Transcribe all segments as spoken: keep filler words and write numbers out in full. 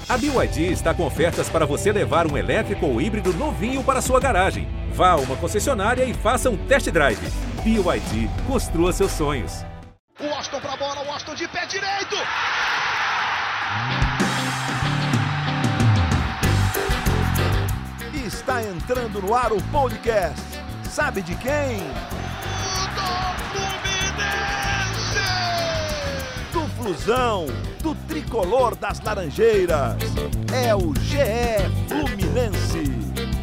A B Y D está com ofertas para você levar um elétrico ou híbrido novinho para sua garagem. Vá a uma concessionária e faça um test drive. B Y D, construa seus sonhos. O Washington pra bola, o Washington de pé direito. Está entrando no ar o podcast. Sabe de quem? Do Fluminense! Do Flusão, do tricolor das Laranjeiras. É o G E Fluminense.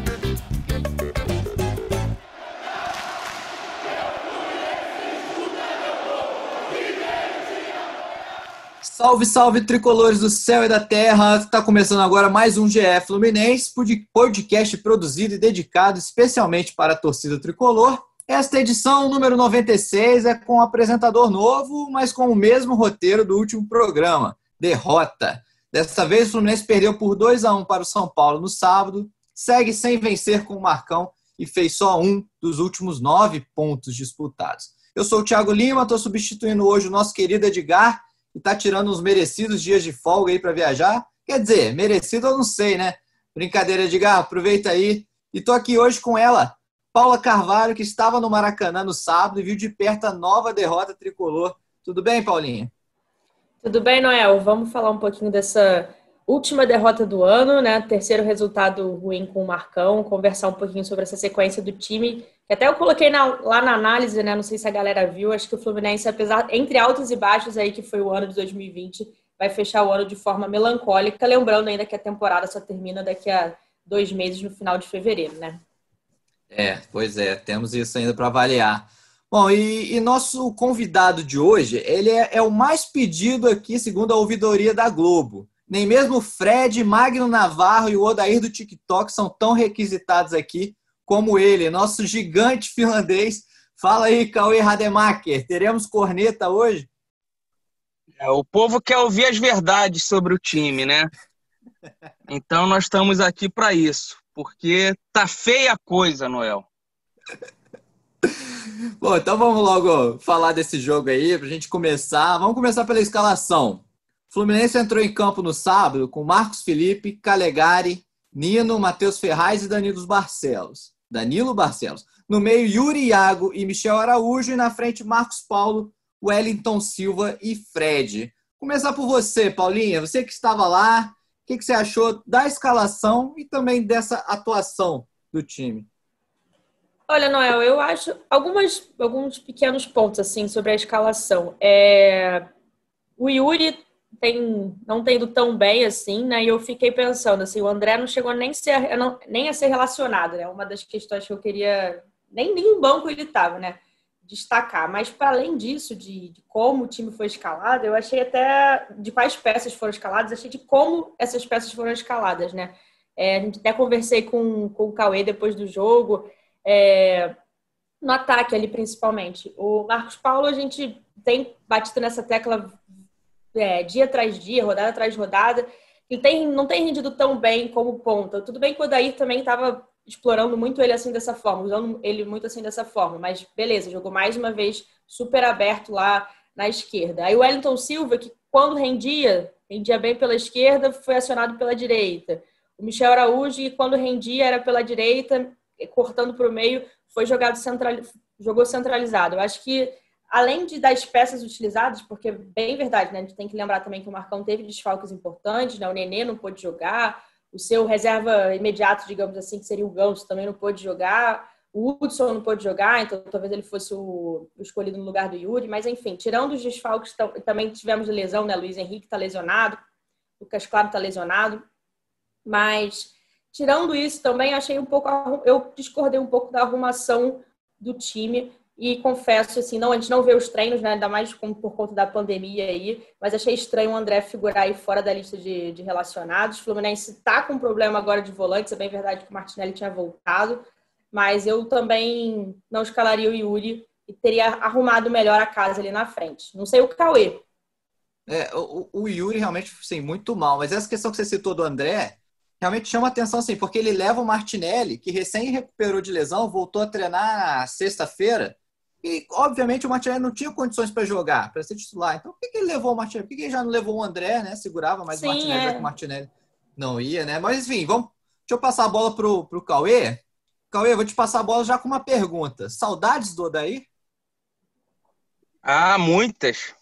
Salve, salve, tricolores do céu e da terra! Está começando agora mais um G E Fluminense, podcast produzido e dedicado especialmente para a torcida tricolor. Esta edição, número noventa e seis, é com um apresentador novo, mas com o mesmo roteiro do último programa, derrota. Desta vez, o Fluminense perdeu por dois a um para o São Paulo no sábado, segue sem vencer com o Marcão e fez só um dos últimos nove pontos disputados. Eu sou o Thiago Lima, estou substituindo hoje o nosso querido Edgar, e tá tirando uns merecidos dias de folga aí para viajar. Quer dizer, merecido eu não sei, né? Brincadeira, Edgar, aproveita aí. E tô aqui hoje com ela, Paula Carvalho, que estava no Maracanã no sábado e viu de perto a nova derrota tricolor. Tudo bem, Paulinha? Tudo bem, Noel? Vamos falar um pouquinho dessa última derrota do ano, né? Terceiro resultado ruim com o Marcão, conversar um pouquinho sobre essa sequência do time, que até eu coloquei na, lá na análise, né? Não sei se a galera viu, acho que o Fluminense, apesar, entre altos e baixos aí, que foi o ano de dois mil e vinte, vai fechar o ano de forma melancólica, lembrando ainda que a temporada só termina daqui a dois meses, no final de fevereiro, né? É, pois é, temos isso ainda para avaliar. Bom, e, e nosso convidado de hoje, ele é, é o mais pedido aqui, segundo a ouvidoria da Globo. Nem mesmo o Fred, Magno Navarro e o Odair do TikTok são tão requisitados aqui como ele, nosso gigante finlandês. Fala aí, Cauê Rademacher, teremos corneta hoje? É, o povo quer ouvir as verdades sobre o time, né? Então nós estamos aqui para isso, porque tá feia a coisa, Noel. Bom, então vamos logo falar desse jogo aí, pra gente começar. Vamos começar pela escalação. O Fluminense entrou em campo no sábado com Marcos Felipe, Calegari, Nino, Matheus Ferraz e Danilo Barcelos. Danilo Barcelos. No meio, Yuri Iago e Michel Araújo. E na frente, Marcos Paulo, Wellington Silva e Fred. Começar por você, Paulinha. Você que estava lá, o que, que você achou da escalação e também dessa atuação do time? Olha, Noel, eu acho algumas, alguns pequenos pontos assim sobre a escalação. É... O Yuri tem, não tem ido tão bem assim, né? E eu fiquei pensando assim, o André não chegou nem, ser, não, nem a ser relacionado, né? Uma das questões que eu queria, nem nem em banco ele estava, né? Destacar. Mas para além disso, de, de como o time foi escalado, eu achei até de quais peças foram escaladas, achei de como essas peças foram escaladas, né? É, a gente até conversei com, com o Cauê depois do jogo, é, no ataque ali principalmente. O Marcos Paulo, a gente tem batido nessa tecla É, dia atrás dia, rodada atrás rodada, ele tem, não tem rendido tão bem como ponta. Tudo bem que o Odair também estava explorando muito ele assim dessa forma, usando ele muito assim dessa forma, mas beleza, jogou mais uma vez super aberto lá na esquerda. Aí o Wellington Silva, que quando rendia, rendia bem pela esquerda, foi acionado pela direita. O Michel Araújo, que quando rendia era pela direita, cortando para o meio, foi jogado central, jogou centralizado. Eu acho que além de das peças utilizadas, porque bem verdade, né? A gente tem que lembrar também que o Marcão teve desfalques importantes, né? O Nenê não pôde jogar, o seu reserva imediato, digamos assim, que seria o Ganso, também não pôde jogar, o Hudson não pôde jogar, então talvez ele fosse o, o escolhido no lugar do Yuri, mas enfim, tirando os desfalques, também tivemos lesão, né? Luiz Henrique está lesionado, Lucas Claro está lesionado, mas tirando isso também, achei um pouco, eu discordei um pouco da arrumação do time. E confesso, assim, não, a gente não vê os treinos, né, ainda mais por conta da pandemia aí, mas achei estranho o André figurar aí fora da lista de, de relacionados. O Fluminense está com um problema agora de volantes, é bem verdade que o Martinelli tinha voltado, mas eu também não escalaria o Yuri e teria arrumado melhor a casa ali na frente. Não sei o Cauê. É, o, o Yuri realmente, sim, muito mal, mas essa questão que você citou do André realmente chama atenção, assim, porque ele leva o Martinelli, que recém recuperou de lesão, voltou a treinar na sexta-feira. E, obviamente, o Martinelli não tinha condições para jogar, para ser titular. Então, por que, que ele levou o Martinelli? Por que, que ele já não levou o André, né? Segurava mais Sim, o Martinelli, é. já que o Martinelli Não ia, né? Mas enfim, vamos... deixa eu passar a bola pro, pro Cauê. Cauê, eu vou te passar a bola já com uma pergunta. Saudades do Odair? Ah, muitas.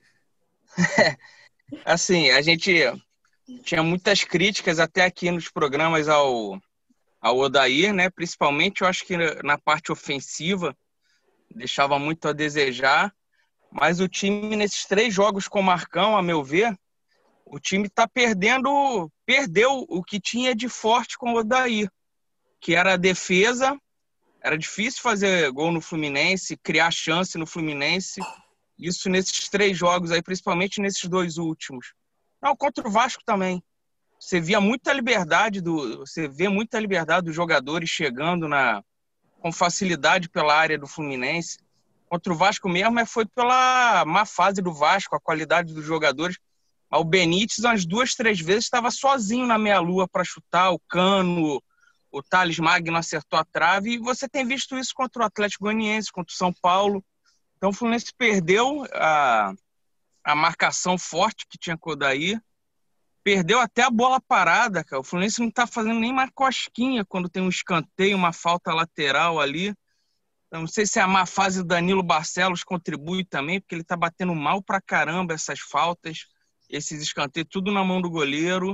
Assim, a gente tinha muitas críticas até aqui nos programas ao, ao Odair, né? Principalmente, eu acho que na parte ofensiva, deixava muito a desejar. Mas o time, nesses três jogos com o Marcão, a meu ver, o time está perdendo, perdeu o que tinha de forte com o Odair, que era a defesa. Era difícil fazer gol no Fluminense, criar chance no Fluminense. Isso nesses três jogos aí, principalmente nesses dois últimos. Não, contra o Vasco também. Você via muita liberdade, do, você vê muita liberdade dos jogadores chegando na, com facilidade pela área do Fluminense. Contra o Vasco mesmo foi pela má fase do Vasco, a qualidade dos jogadores. O Benítez, umas duas, três vezes, estava sozinho na meia-lua para chutar. O Cano, o Thales Magno acertou a trave. E você tem visto isso contra o Atlético Goianiense, contra o São Paulo. Então o Fluminense perdeu a, a marcação forte que tinha com o Odair. Perdeu até a bola parada, cara. O Fluminense não está fazendo nem uma cosquinha quando tem um escanteio, uma falta lateral ali. Eu não sei se a má fase do Danilo Barcelos contribui também, porque ele está batendo mal pra caramba essas faltas, esses escanteios, tudo na mão do goleiro.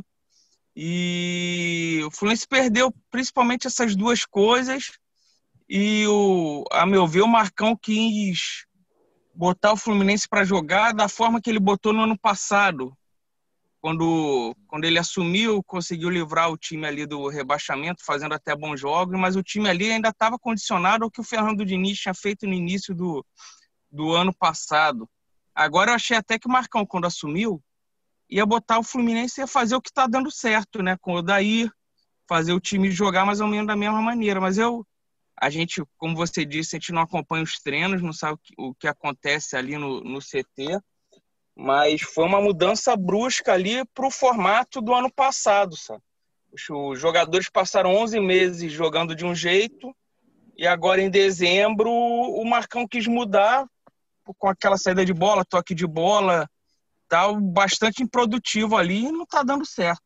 E o Fluminense perdeu principalmente essas duas coisas. E, o, a meu ver, o Marcão quis botar o Fluminense para jogar da forma que ele botou no ano passado. Quando, quando ele assumiu, conseguiu livrar o time ali do rebaixamento, fazendo até bons jogos, mas o time ali ainda estava condicionado ao que o Fernando Diniz tinha feito no início do, do ano passado. Agora eu achei até que o Marcão, quando assumiu, ia botar o Fluminense e ia fazer o que está dando certo, né? Com o Odair, fazer o time jogar mais ou menos da mesma maneira. Mas eu, a gente, como você disse, a gente não acompanha os treinos, não sabe o que, o que acontece ali no, no C T, mas foi uma mudança brusca ali para o formato do ano passado, sabe? Os jogadores passaram onze meses jogando de um jeito e agora em dezembro o Marcão quis mudar com aquela saída de bola, toque de bola, tal, bastante improdutivo ali e não está dando certo.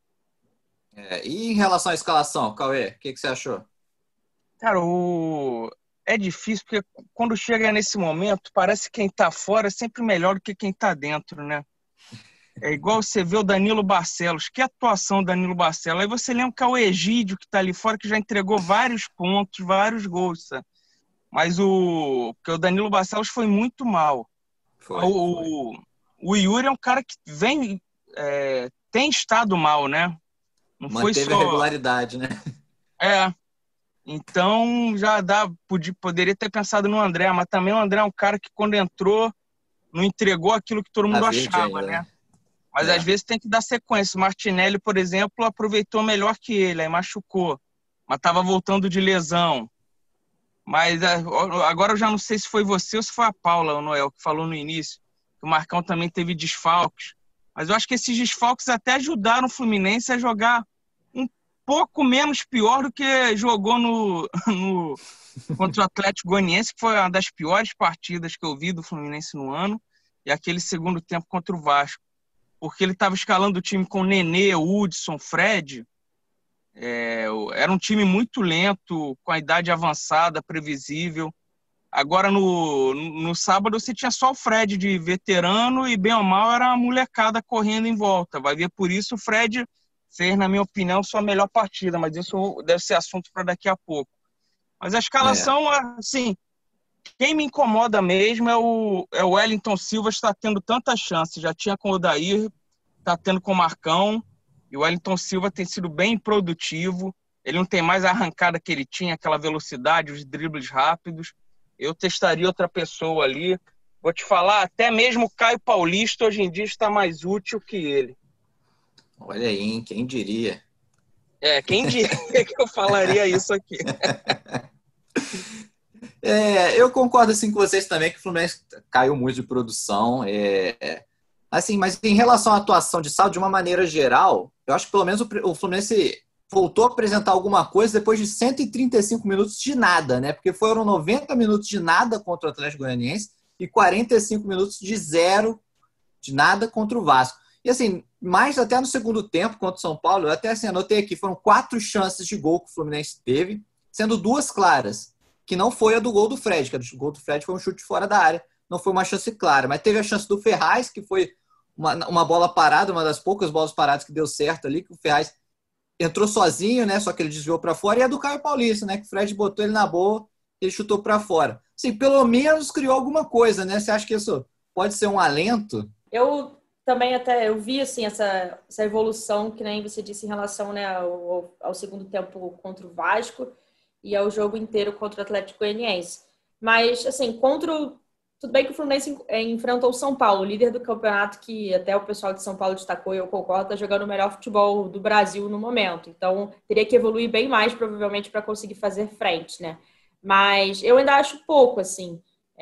É, e em relação à escalação, Cauê, o que, que você achou? Cara, o... é difícil, porque quando chega nesse momento, parece que quem tá fora é sempre melhor do que quem tá dentro, né? É igual você vê o Danilo Barcelos. Que atuação do Danilo Barcelos. Aí você lembra que é o Egídio que tá ali fora, que já entregou vários pontos, vários gols, sabe? Mas o... Porque o Danilo Barcelos foi muito mal. Foi, o... foi. o Yuri é um cara que vem... É... tem estado mal, né? Não Manteve foi só... a regularidade, né? É... Então, já dá, podia, poderia ter pensado no André, mas também o André é um cara que, quando entrou, não entregou aquilo que todo mundo Tá achava, ainda, né? Mas, é. às vezes, tem que dar sequência. O Martinelli, por exemplo, aproveitou melhor que ele, aí machucou, mas estava voltando de lesão. Mas agora eu já não sei se foi você ou se foi a Paula, o Noel, que falou no início, que o Marcão também teve desfalques. Mas eu acho que esses desfalques até ajudaram o Fluminense a jogar pouco menos pior do que jogou no, no, contra o Atlético Goianiense, que foi uma das piores partidas que eu vi do Fluminense no ano, e aquele segundo tempo contra o Vasco. Porque ele estava escalando o time com Nenê, Hudson, Fred. É, era um time muito lento, com a idade avançada, previsível. Agora, no, no sábado, você tinha só o Fred de veterano e, bem ou mal, era uma molecada correndo em volta. Vai ver, por isso, o Fred fez, na minha opinião, sua melhor partida, mas isso deve ser assunto para daqui a pouco. Mas a escalação, é. assim, quem me incomoda mesmo é o, é o Wellington Silva, está tendo tanta chance. Já tinha com o Odair, está tendo com o Marcão, e o Wellington Silva tem sido bem produtivo. Ele não tem mais a arrancada que ele tinha, aquela velocidade, os dribles rápidos. Eu testaria outra pessoa ali. Vou te falar, até mesmo o Caio Paulista hoje em dia está mais útil que ele. Olha aí, hein? Quem diria? É, quem diria que eu falaria isso aqui? É, eu concordo assim com vocês também que o Fluminense caiu muito de produção. É, assim, mas em relação à atuação de sábado, de uma maneira geral, eu acho que pelo menos o Fluminense voltou a apresentar alguma coisa depois de cento e trinta e cinco minutos de nada, né? Porque foram noventa minutos de nada contra o Atlético Goianiense e quarenta e cinco minutos de zero de nada contra o Vasco. E assim, Mas até no segundo tempo, contra o São Paulo, eu até assim, anotei aqui, foram quatro chances de gol que o Fluminense teve, sendo duas claras, que não foi a do gol do Fred, que o gol do Fred foi um chute fora da área, não foi uma chance clara, mas teve a chance do Ferraz, que foi uma, uma bola parada, uma das poucas bolas paradas que deu certo ali, que o Ferraz entrou sozinho, né, só que ele desviou para fora, e a do Caio Paulista, né, que o Fred botou ele na boa, ele chutou para fora. Assim, pelo menos criou alguma coisa, né? Você acha que isso pode ser um alento? Eu também até, eu vi, assim, essa, essa evolução, que nem você disse, em relação, né, ao, ao segundo tempo contra o Vasco e ao jogo inteiro contra o Atlético Goianiense. Mas, assim, contra o... Tudo bem que o Fluminense enfrentou o São Paulo, líder do campeonato, que até o pessoal de São Paulo destacou, e eu concordo, está jogando o melhor futebol do Brasil no momento. Então, teria que evoluir bem mais, provavelmente, para conseguir fazer frente, né? Mas eu ainda acho pouco, assim,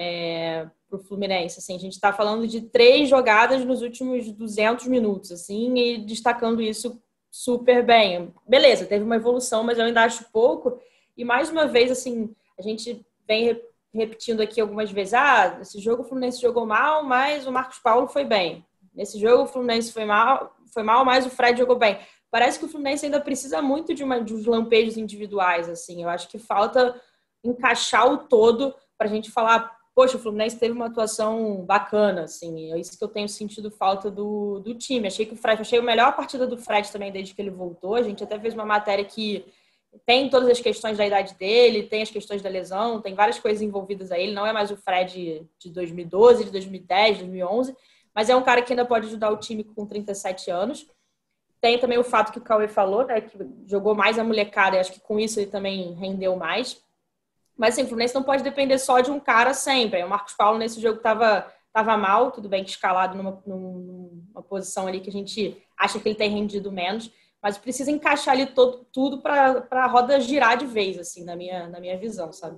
é, para o Fluminense. Assim, a gente está falando de três jogadas nos últimos duzentos minutos, assim, e destacando isso super bem. Beleza, teve uma evolução, mas eu ainda acho pouco. E, mais uma vez, assim, a gente vem repetindo aqui algumas vezes, ah, esse jogo o Fluminense jogou mal, mas o Marcos Paulo foi bem. Nesse jogo o Fluminense foi mal, foi mal, mas o Fred jogou bem. Parece que o Fluminense ainda precisa muito de, uma, de uns lampejos individuais, assim. Eu acho que falta encaixar o todo para a gente falar, poxa, o Fluminense teve uma atuação bacana, assim. É isso que eu tenho sentido falta do, do time. Achei que o Fred, achei a melhor partida do Fred também desde que ele voltou. A gente até fez uma matéria que tem todas as questões da idade dele, tem as questões da lesão, tem várias coisas envolvidas aí. Ele não é mais o Fred de dois mil e doze, de dois mil e dez, dois mil e onze, mas é um cara que ainda pode ajudar o time com trinta e sete anos. Tem também o fato que o Cauê falou, né, que jogou mais a molecada, e acho que com isso ele também rendeu mais. Mas, assim, o Fluminense não pode depender só de um cara sempre. O Marcos Paulo, nesse jogo, estava tava mal, tudo bem que escalado numa, numa posição ali que a gente acha que ele tem rendido menos, mas precisa encaixar ali todo, tudo para a roda girar de vez, assim, na minha, na minha visão, sabe?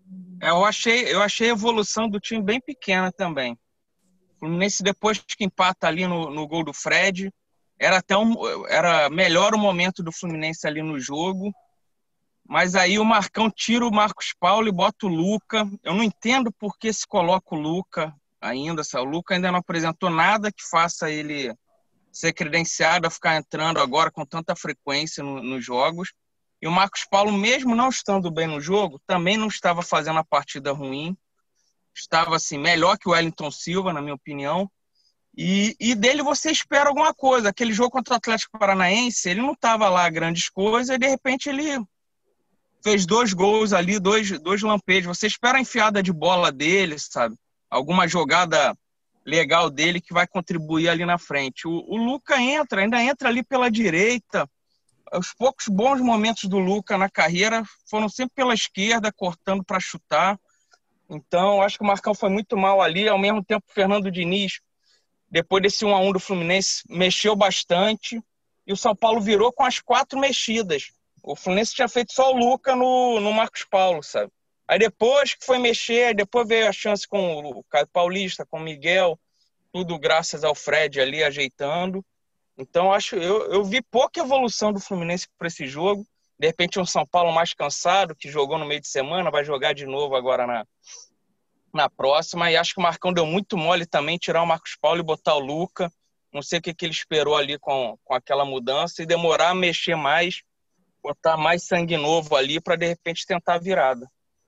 É, eu, achei, eu achei a evolução do time bem pequena também. O Fluminense, depois que empata ali no, no gol do Fred, era, até um, era melhor o momento do Fluminense ali no jogo, mas aí o Marcão tira o Marcos Paulo e bota o Luca. Eu não entendo por que se coloca o Luca ainda. O Luca ainda não apresentou nada que faça ele ser credenciado a ficar entrando agora com tanta frequência no, nos jogos. E o Marcos Paulo, mesmo não estando bem no jogo, também não estava fazendo a partida ruim. Estava assim, melhor que o Wellington Silva, na minha opinião. E, e dele você espera alguma coisa. Aquele jogo contra o Atlético Paranaense, ele não estava lá grandes coisas e de repente ele fez dois gols ali, dois, dois lampejos. Você espera a enfiada de bola dele, sabe? Alguma jogada legal dele que vai contribuir ali na frente. O, o Luca entra, ainda entra ali pela direita. Os poucos bons momentos do Luca na carreira foram sempre pela esquerda, cortando para chutar. Então, acho que o Marcão foi muito mal ali. Ao mesmo tempo, o Fernando Diniz, depois desse um a um do Fluminense, mexeu bastante. E o São Paulo virou com as quatro mexidas. O Fluminense tinha feito só o Luca no, no Marcos Paulo, sabe? Aí depois que foi mexer, depois veio a chance com o Caio Paulista, com o Miguel, tudo graças ao Fred ali ajeitando. Então, acho, eu, eu vi pouca evolução do Fluminense para esse jogo. De repente, um São Paulo mais cansado, que jogou no meio de semana, vai jogar de novo agora na, na próxima. E acho que o Marcão deu muito mole também, tirar o Marcos Paulo e botar o Luca. Não sei o que, que ele esperou ali com, com aquela mudança e demorar a mexer mais, botar mais sangue novo ali para, de repente, tentar a virada.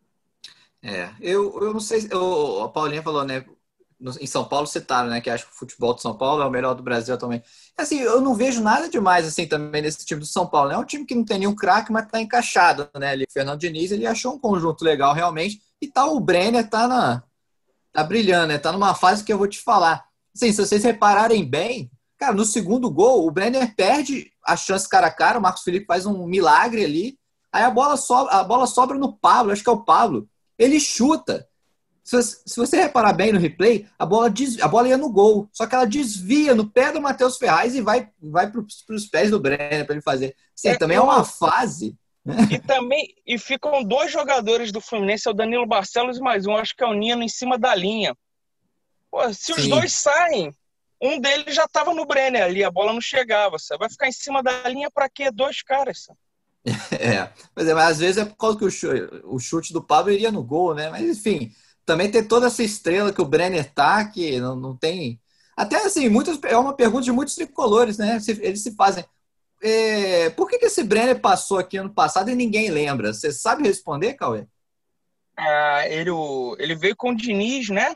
É, eu, eu não sei, eu, a Paulinha falou, né, no, em São Paulo citaram, né, que acho que o futebol de São Paulo é o melhor do Brasil também. Assim, eu não vejo nada demais, assim, também nesse time do São Paulo. É um time que não tem nenhum craque, mas tá encaixado, né, ali, o Fernando Diniz, ele achou um conjunto legal, realmente, e tá o Brenner, tá na, tá brilhando, né, tá numa fase que eu vou te falar. Assim, se vocês repararem bem, cara, no segundo gol, o Brenner perde a chance cara a cara, o Marcos Felipe faz um milagre ali, aí a bola sobra, a bola sobra no Pablo, acho que é o Pablo. Ele chuta. Se, se você reparar bem no replay, a bola, desvia, a bola ia no gol. Só que ela desvia no pé do Matheus Ferraz e vai, vai para os pés do Brenner para ele fazer. Sim, é, também eu... é uma fase. E também e ficam dois jogadores do Fluminense, é o Danilo Barcelos e mais um, acho que é o Nino, em cima da linha. Pô, se os Sim. dois saem, um deles já estava no Brenner ali, a bola não chegava. Você vai ficar em cima da linha para quê? Dois caras, sabe? É, mas, é, mas às vezes é por causa que o chute, o chute do Pablo iria no gol, né? Mas enfim, também tem toda essa estrela que o Brenner tá, que não, não tem. Até assim, muitas, é uma pergunta de muitos tricolores, né? Eles se fazem. É, por que, que esse Brenner passou aqui ano passado e ninguém lembra? Você sabe responder, Cauê? Ah, ele, ele veio com o Diniz, né?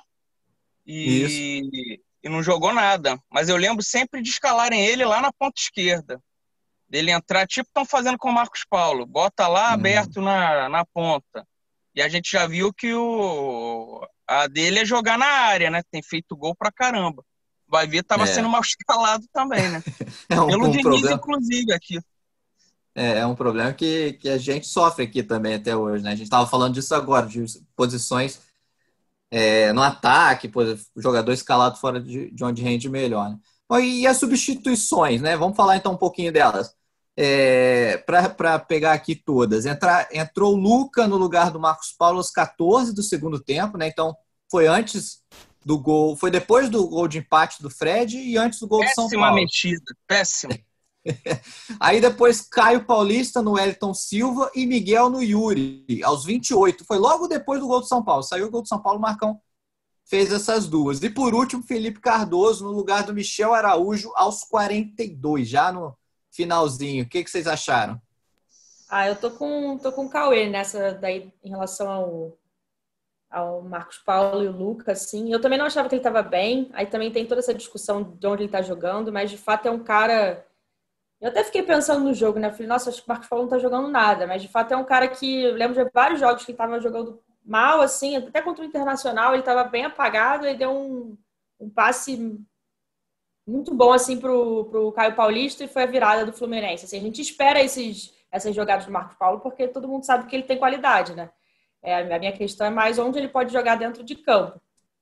E, e não jogou nada. Mas eu lembro sempre de escalarem ele lá na ponta esquerda. Dele entrar, tipo estão fazendo com o Marcos Paulo. Bota lá Hum. aberto na, na ponta. E a gente já viu que o, a dele é jogar na área, né? Tem feito gol pra caramba. Vai ver, tava É. sendo mal escalado também, né? É um, Pelo um Diniz, problema. inclusive, aqui. É, é um problema que, que a gente sofre aqui também até hoje, né? A gente estava falando disso agora, de posições é, no ataque, jogador escalado fora de, de onde rende melhor, né? Bom, e as substituições, né? Vamos falar então um pouquinho delas. É, para pegar aqui todas. Entra, entrou o Luca no lugar do Marcos Paulo aos catorze do segundo tempo, né? Então foi antes do gol, foi depois do gol de empate do Fred e antes do gol do São Péssima Paulo. mexida, péssima. Aí depois Caio Paulista no Wellington Silva e Miguel no Yuri, aos vinte e oito. Foi logo depois do gol do São Paulo. Saiu o gol do São Paulo, o Marcão fez essas duas. E por último, Felipe Cardoso no lugar do Michel Araújo aos quarenta e dois, já no finalzinho. O que, que vocês acharam? Ah, eu tô com, tô com o Cauê nessa daí em relação ao, ao Marcos Paulo e o Lucas, assim. Eu também não achava que ele estava bem. Aí também tem toda essa discussão de onde ele está jogando, mas de fato é um cara... Eu até fiquei pensando no jogo, né? Falei, nossa, acho que o Marcos Paulo não tá jogando nada, mas de fato é um cara que... Eu lembro de vários jogos que ele tava jogando mal, assim, até contra o Internacional, ele tava bem apagado e deu um, um passe muito bom, assim, pro, pro Caio Paulista e foi a virada do Fluminense. Assim, a gente espera esses, essas jogadas do Marcos Paulo porque todo mundo sabe que ele tem qualidade, né? É, a minha questão é mais onde ele pode jogar dentro de campo.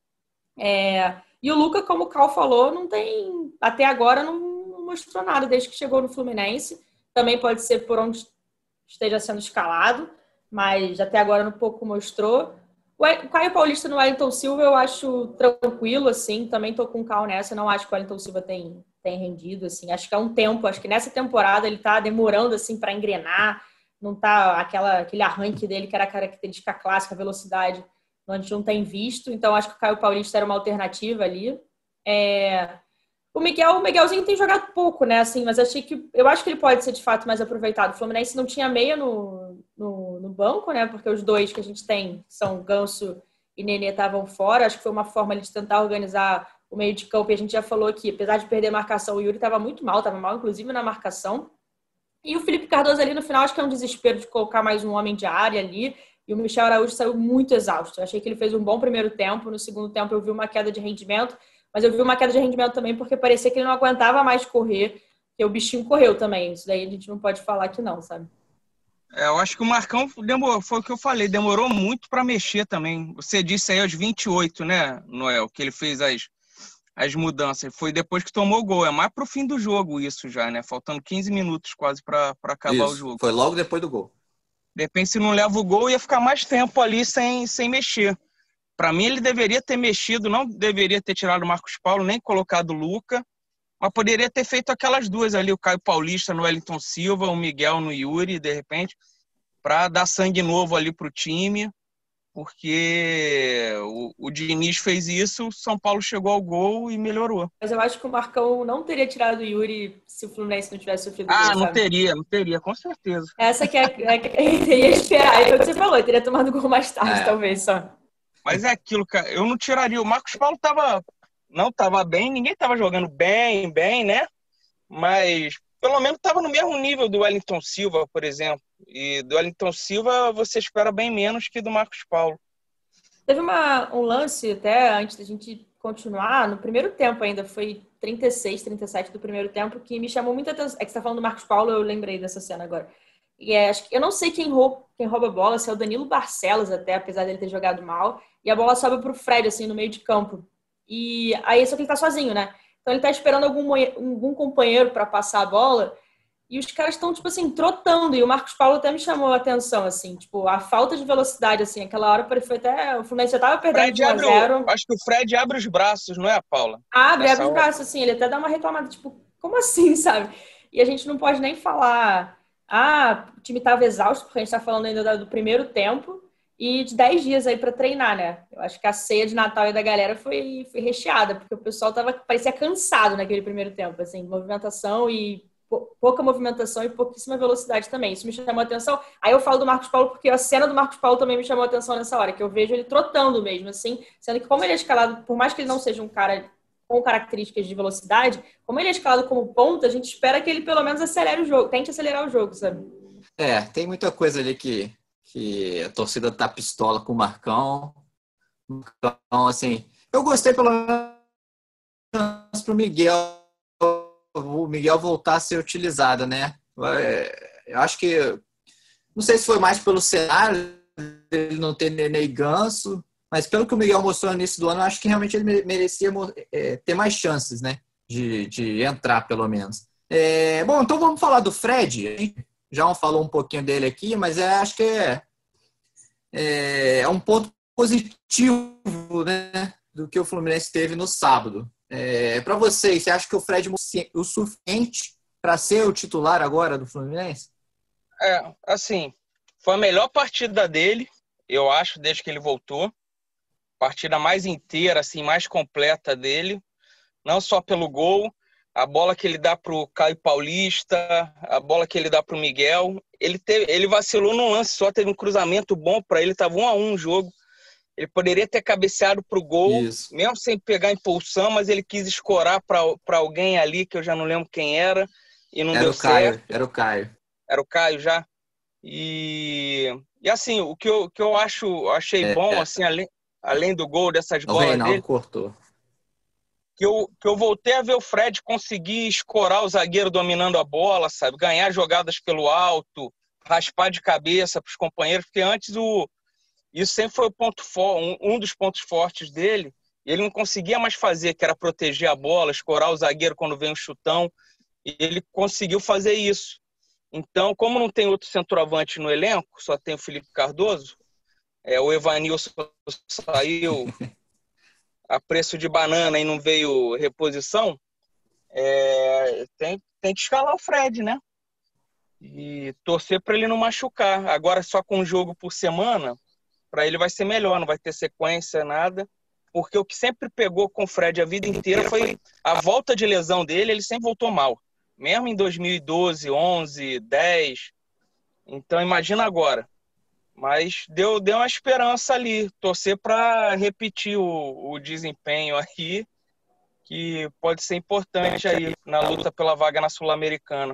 É, e o Luca, como o Cal falou, não tem... Até agora não mostrou nada desde que chegou no Fluminense. Também pode ser por onde esteja sendo escalado, mas até agora um pouco mostrou. O Caio Paulista no Wellington Silva eu acho tranquilo, assim, também tô com o Cal nessa, não acho que o Wellington Silva tem, tem rendido, assim, acho que é um tempo, acho que nessa temporada ele tá demorando, assim, para engrenar, não tá aquela, aquele arranque dele que era a característica clássica, a velocidade, a gente não tem visto, então acho que o Caio Paulista era uma alternativa ali. É... O Miguel, o Miguelzinho tem jogado pouco, né, assim, mas achei que, eu acho que ele pode ser de fato mais aproveitado. O Fluminense não tinha meia no, no, no banco, né, porque os dois que a gente tem são Ganso e Nenê estavam fora, acho que foi uma forma de tentar organizar o meio de campo, e a gente já falou aqui, apesar de perder a marcação, o Yuri estava muito mal, estava mal inclusive na marcação, e o Felipe Cardoso ali no final, acho que é um desespero de colocar mais um homem de área ali, e o Michel Araújo saiu muito exausto. Eu achei que ele fez um bom primeiro tempo, no segundo tempo eu vi uma queda de rendimento, mas eu vi uma queda de rendimento também porque parecia que ele não aguentava mais correr, porque o bichinho correu também. Isso daí a gente não pode falar que não, sabe? É, eu acho que o Marcão, demorou, foi o que eu falei, demorou muito para mexer também. Você disse aí aos vinte e oito, né, Noel, que ele fez as, as mudanças. Foi depois que tomou o gol. É mais pro fim do jogo isso já, né? Faltando quinze minutos quase para acabar Isso, o jogo. foi logo depois do gol. De repente, se não leva o gol, ia ficar mais tempo ali sem, sem mexer. Para mim, ele deveria ter mexido, não deveria ter tirado o Marcos Paulo, nem colocado o Luca, mas poderia ter feito aquelas duas ali, o Caio Paulista no Wellington Silva, o Miguel no Yuri, de repente, para dar sangue novo ali para o time, porque o, o Diniz fez isso, o São Paulo chegou ao gol e melhorou. Mas eu acho que o Marcão não teria tirado o Yuri se o Fluminense não tivesse sofrido Ah, gol, não sabe? teria, não teria, com certeza. Essa que é, é que ele ia esperar, é o que você falou, ele teria tomado o gol mais tarde, É. talvez, só. Mas é aquilo, cara, eu não tiraria. O Marcos Paulo tava, não estava bem, ninguém estava jogando bem, bem, né? Mas pelo menos estava no mesmo nível do Wellington Silva, por exemplo. E do Wellington Silva você espera bem menos que do Marcos Paulo. Teve uma, um lance até antes da gente continuar, no primeiro tempo ainda, foi trinta e seis, trinta e sete do primeiro tempo, que me chamou muita atenção. É que você está falando do Marcos Paulo, eu lembrei dessa cena agora. E é, acho que, eu não sei quem rouba, quem rouba a bola, se é o Danilo Barcelos até, apesar dele ter jogado mal. E a bola sobe pro Fred, assim, no meio de campo. E aí, só que ele tá sozinho, né? Então ele tá esperando algum, algum companheiro para passar a bola. E os caras estão, tipo assim, trotando. E o Marcos Paulo até me chamou a atenção, assim. Tipo, a falta de velocidade, assim. Aquela hora foi até... O Fluminense já tava perdendo de um a zero. Acho que o Fred abre os braços, não é, Paula? Abre, Nessa abre os hora. braços, assim. Ele até dá uma reclamada, tipo, como assim, sabe? E a gente não pode nem falar... Ah, o time estava exausto, porque a gente está falando ainda do primeiro tempo. e de dez dias aí para treinar, né? Eu acho que a ceia de Natal e da galera foi, foi recheada, porque o pessoal tava, parecia cansado naquele primeiro tempo, assim, movimentação e pouca movimentação e pouquíssima velocidade também. Isso me chamou a atenção. Aí eu falo do Marcos Paulo porque a cena do Marcos Paulo também me chamou a atenção nessa hora, que eu vejo ele trotando mesmo, assim, sendo que como ele é escalado, por mais que ele não seja um cara com características de velocidade, como ele é escalado como ponta, a gente espera que ele pelo menos acelere o jogo, tente acelerar o jogo, sabe? É, tem muita coisa ali que que a torcida tá pistola com o Marcão. Então, assim, eu gostei pelo menos pro Miguel, o Miguel voltar a ser utilizado, né? Eu acho que, não sei se foi mais pelo cenário, ele não ter Nenê e Ganso, mas pelo que o Miguel mostrou no início do ano, eu acho que realmente ele merecia é, ter mais chances, né? De, de entrar, pelo menos. É, bom, então vamos falar do Fred, hein? Já falou um pouquinho dele aqui, mas é, acho que é, é, é um ponto positivo, né, do que o Fluminense teve no sábado. É, para vocês, você acha que o Fred é o suficiente para ser o titular agora do Fluminense? É, assim, foi a melhor partida dele, eu acho, desde que ele voltou. Partida mais inteira, assim, mais completa dele. Não só pelo gol, a bola que ele dá para o Caio Paulista, a bola que ele dá para o Miguel. Ele, teve, ele vacilou num lance só, teve um cruzamento bom para ele, estava um a um o jogo. Ele poderia ter cabeceado para o gol, Isso. mesmo sem pegar impulsão, mas ele quis escorar para alguém ali, que eu já não lembro quem era, e não era deu o Caio, certo. Era o Caio. Era o Caio já. E, e assim, o que eu, que eu acho, achei é, bom, é. assim, além, além do gol, dessas o bolas Reinaldo dele... cortou. Que eu, que eu voltei a ver o Fred conseguir escorar o zagueiro dominando a bola, sabe? Ganhar jogadas pelo alto, raspar de cabeça para os companheiros, porque antes o, isso sempre foi o ponto for, um, um dos pontos fortes dele, e ele não conseguia mais fazer, que era proteger a bola, escorar o zagueiro quando vem um chutão, e ele conseguiu fazer isso. Então, como não tem outro centroavante no elenco, só tem o Felipe Cardoso, é, o Evanilson saiu... a preço de banana e não veio reposição, é, tem, tem que escalar o Fred, né? E torcer para ele não machucar. Agora, só com um jogo por semana, para ele vai ser melhor, não vai ter sequência, nada. Porque o que sempre pegou com o Fred a vida inteira foi a volta de lesão dele, ele sempre voltou mal. Mesmo em dois mil e doze, onze, dez. Então, imagina agora. Mas deu, deu uma esperança ali, torcer para repetir o, o desempenho aí, que pode ser importante aí na luta pela vaga na Sul-Americana.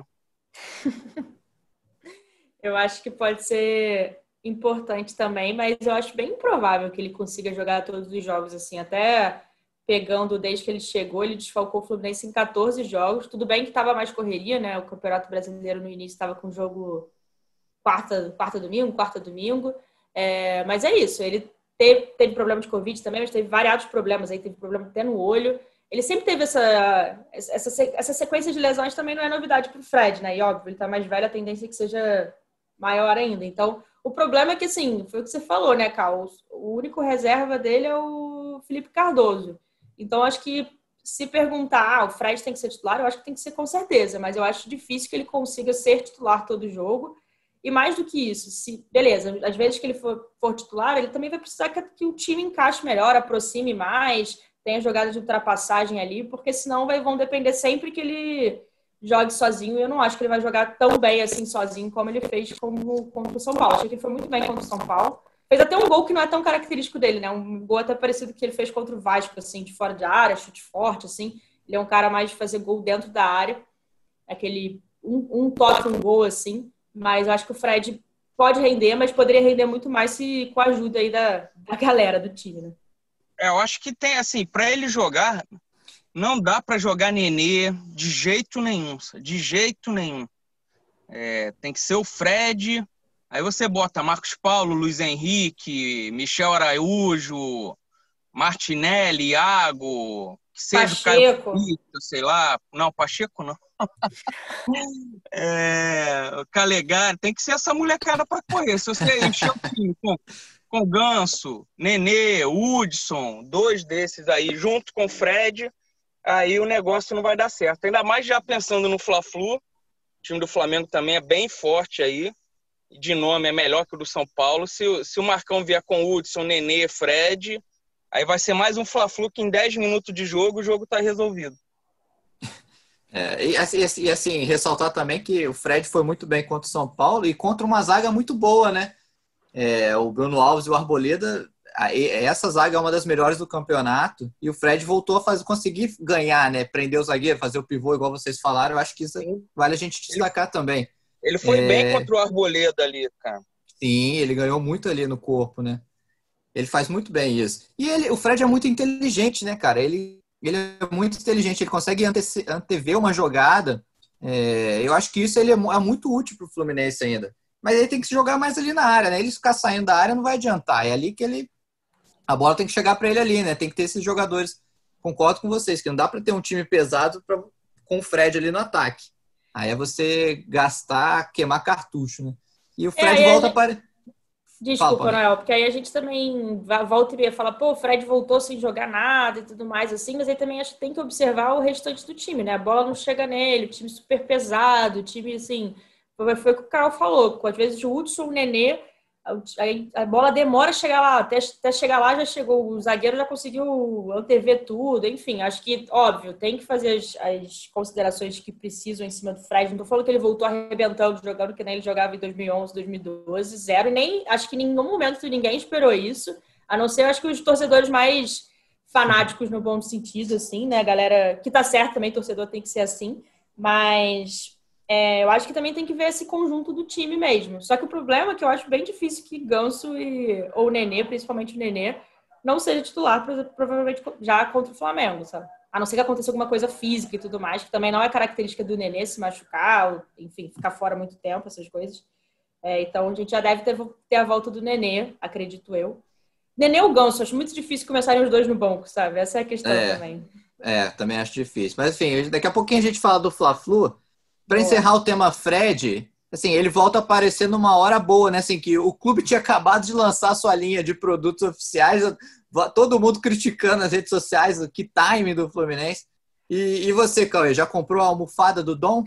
Eu acho que pode ser importante também, mas eu acho bem improvável que ele consiga jogar todos os jogos assim, até pegando desde que ele chegou, ele desfalcou o Fluminense em catorze jogos, tudo bem que estava mais correria, né? O Campeonato Brasileiro no início estava com jogo quarta, quarta domingo, quarta domingo, é, mas é isso, ele teve, teve problema de Covid também, mas teve variados problemas aí, teve problema até no olho, ele sempre teve essa, essa, essa sequência de lesões, também não é novidade para o Fred, né, e óbvio, ele tá mais velho, a tendência é que seja maior ainda, então o problema é que, assim, foi o que você falou, né, Cal, o único reserva dele é o Felipe Cardoso, então acho que se perguntar, ah, o Fred tem que ser titular, eu acho que tem que ser com certeza, mas eu acho difícil que ele consiga ser titular todo jogo. E mais do que isso, se, beleza, às vezes que ele for, for titular, ele também vai precisar que, que o time encaixe melhor, aproxime mais, tenha jogada de ultrapassagem ali, porque senão vai, vão depender sempre que ele jogue sozinho. E eu não acho que ele vai jogar tão bem assim sozinho como ele fez como, contra o São Paulo. Achei que ele foi muito bem contra o São Paulo. Fez até um gol que não é tão característico dele, né? Um gol até parecido que ele fez contra o Vasco, assim, de fora de área, chute forte, assim. Ele é um cara mais de fazer gol dentro da área. Aquele um, um toque, um gol, assim. Mas eu acho que o Fred pode render, mas poderia render muito mais se, com a ajuda aí da, da galera do time, né? É, eu acho que tem, assim, para ele jogar, não dá para jogar Nenê de jeito nenhum, de jeito nenhum. É, tem que ser o Fred, aí você bota Marcos Paulo, Luiz Henrique, Michel Araújo, Martinelli, Iago, que seja o Caio Paulista, sei lá. Não, Pacheco não. É, Calegari, tem que ser essa molecada para correr. Se você encher o time com, com Ganso, Nenê, Hudson, dois desses aí, junto com o Fred, aí o negócio não vai dar certo. Ainda mais já pensando no Fla-Flu, o time do Flamengo também é bem forte aí. de nome é melhor que o do São Paulo. Se, se o Marcão vier com Hudson, Nenê, Fred, aí vai ser mais um Fla-Flu que em dez minutos de jogo o jogo está resolvido. É, e, assim, e assim, ressaltar também que o Fred foi muito bem contra o São Paulo e contra uma zaga muito boa, né? É, o Bruno Alves e o Arboleda, essa zaga é uma das melhores do campeonato e o Fred voltou a fazer, conseguir ganhar, né? Prender o zagueiro, fazer o pivô, igual vocês falaram. Eu acho que isso vale a gente destacar ele, também. Ele foi é... bem contra o Arboleda ali, cara. Sim, ele ganhou muito ali no corpo, né? Ele faz muito bem isso. E ele, o Fred é muito inteligente, né, cara? Ele, ele é muito inteligente, ele consegue ante, antever uma jogada. É, eu acho que isso ele é, é muito útil para o Fluminense ainda. Mas ele tem que se jogar mais ali na área, né? Ele ficar saindo da área não vai adiantar. É ali que ele... A bola tem que chegar para ele ali, né? Tem que ter esses jogadores. Concordo com vocês, que não dá para ter um time pesado pra, com o Fred ali no ataque. Aí é você gastar, queimar cartucho, né? E o Fred é, volta gente... para... Desculpa, Fala, Noel, porque aí a gente também volta e ia falar, pô, o Fred voltou sem jogar nada e tudo mais, assim, mas aí também acho que tem que observar o restante do time, né? A bola não chega nele, o time super pesado, o time, assim... Foi o que o Carl falou, às vezes o Hudson, o Nenê, a, a bola demora a chegar lá, até, até chegar lá já chegou, o zagueiro já conseguiu antever tudo, enfim, acho que, óbvio, tem que fazer as, as considerações que precisam em cima do Fred, não tô falando que ele voltou arrebentando, jogando que nem ele jogava em dois mil e onze, dois mil e doze, zero, e nem, acho que em nenhum momento ninguém esperou isso, a não ser, acho que os torcedores mais fanáticos no bom sentido, assim, né, a galera, que tá certo também, torcedor tem que ser assim, mas... É, eu acho que também tem que ver esse conjunto do time mesmo. Só que o problema é que eu acho bem difícil que Ganso e, ou o Nenê, principalmente o Nenê, não seja titular provavelmente já contra o Flamengo, sabe? A não ser que aconteça alguma coisa física e tudo mais, que também não é característica do Nenê se machucar, ou, enfim, ficar fora muito tempo, essas coisas. É, então a gente já deve ter, ter a volta do Nenê, acredito eu. Nenê ou Ganso, acho muito difícil começarem os dois no banco, sabe? Essa é a questão é, também. É, também acho difícil. Mas enfim, daqui a pouquinho a gente fala do Fla-Flu. Para encerrar o tema Fred, assim, ele volta a aparecer numa hora boa, né? Assim, que o clube tinha acabado de lançar sua linha de produtos oficiais, todo mundo criticando as redes sociais, que time do Fluminense. E, e você, Cauê, já comprou a almofada do Dom?